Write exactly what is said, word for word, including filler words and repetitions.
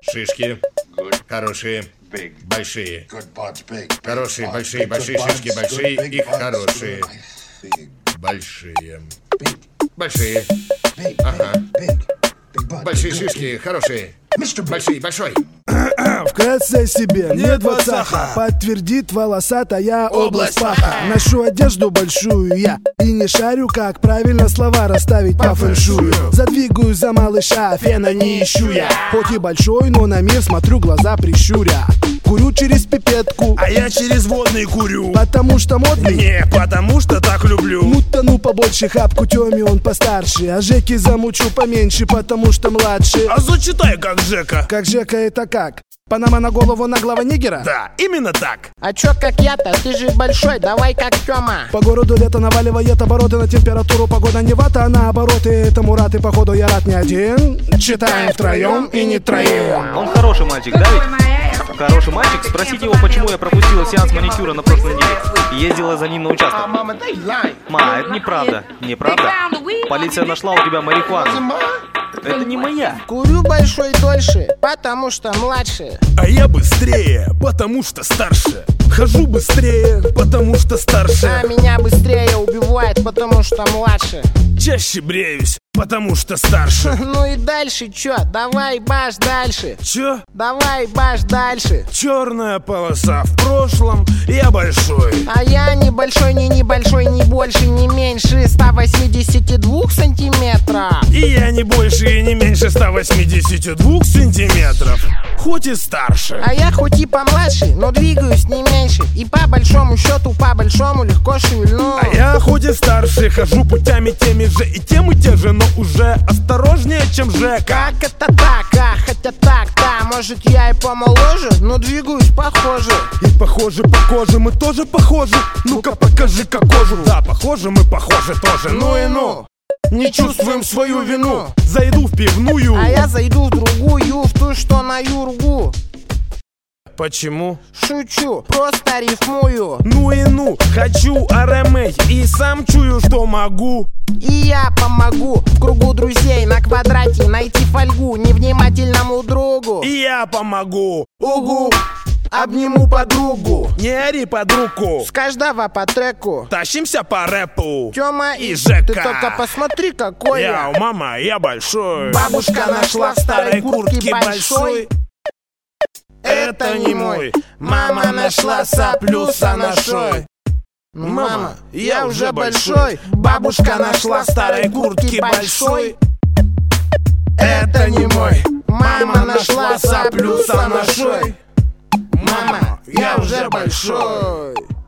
Шишки. Хорошие. Большие. Хорошие, большие, большие шишки, большие и хорошие. Большие. Большие. Ага. Большие шишки, хорошие. Большие, большой. Вкратце себе, не двадцаха. Подтвердит волосатая область паха. Ношу одежду большую я и не шарю, как правильно слова расставить по фэншую. Задвигаю за малыша, фена не ищу я. Хоть и большой, но на мир смотрю, глаза прищуря. Курю через пипетку, а я через водный курю. Потому что модный? Не, потому что так люблю. Мутану побольше, хапку Тёме он постарше. А Жеки замучу поменьше, потому что младше. А зачитай как Жека. Как Жека это как? Панама на голову наглого нигера? Да, именно так. А чё как я-то? Ты же большой, давай как Тёма. По городу лето наваливает обороты на температуру. Погода не вата, а наоборот. И этому рад, и походу я рад не один. Читаем втроем и не троем. Он хороший мальчик, да ведь? Хороший мальчик. Спросите его, почему я пропустила сеанс маникюра на прошлой неделе. Ездила за ним на участок. Ма, это неправда. Неправда. Полиция нашла у тебя марихуану. Это не моя. Курю большой дольше, потому что младше. А я быстрее, потому что старше. Хожу быстрее, потому что старше. А меня быстрее убивает, потому что младше. Чаще бреюсь, потому что старше. Ну и дальше чё? Давай баш дальше. Чё? Давай баш дальше. Черная полоса в прошлом, я большой. А я не большой, не небольшой, не больше, не меньше ста восьмидесяти двух сантиметров. И я не больше и не меньше ста восьмидесяти двух сантиметров. Хоть и старше. А я хоть и помладше, но двигаюсь не меньше. И по большому счету, по большому легко шевельну. А я хоть и старше, хожу путями теми же и тем и те же, но уже осторожнее, чем Жека. Как это так, а хотя так, да, может я и помоложе, но двигаюсь похоже. И похоже по коже, мы тоже похожи. Ну-ка покажи-ка кожу. Да, похоже, мы похожи тоже. Ну и ну. Не чувствуем свою вину. Зайду в пивную. А я зайду в другую, в ту, что на юргу. Почему? Шучу, просто рифмую. Ну и ну, хочу РМА и сам чую, что могу. И я помогу в кругу друзей на квадрате найти фольгу невнимательному другу. И я помогу. Угу. Обниму подругу. Не ори под руку. С каждого по треку. Тащимся по рэпу. Тёма и Жека. Ты только посмотри, какой я. Я, мама, я большой. Бабушка нашла в старой куртке большой. Это не мой. Мама нашла соплю с анашой. Мама, я уже большой. Бабушка нашла в старой куртке большой. Это не мой. Мама нашла соплю с анашой. Мама, я уже большой.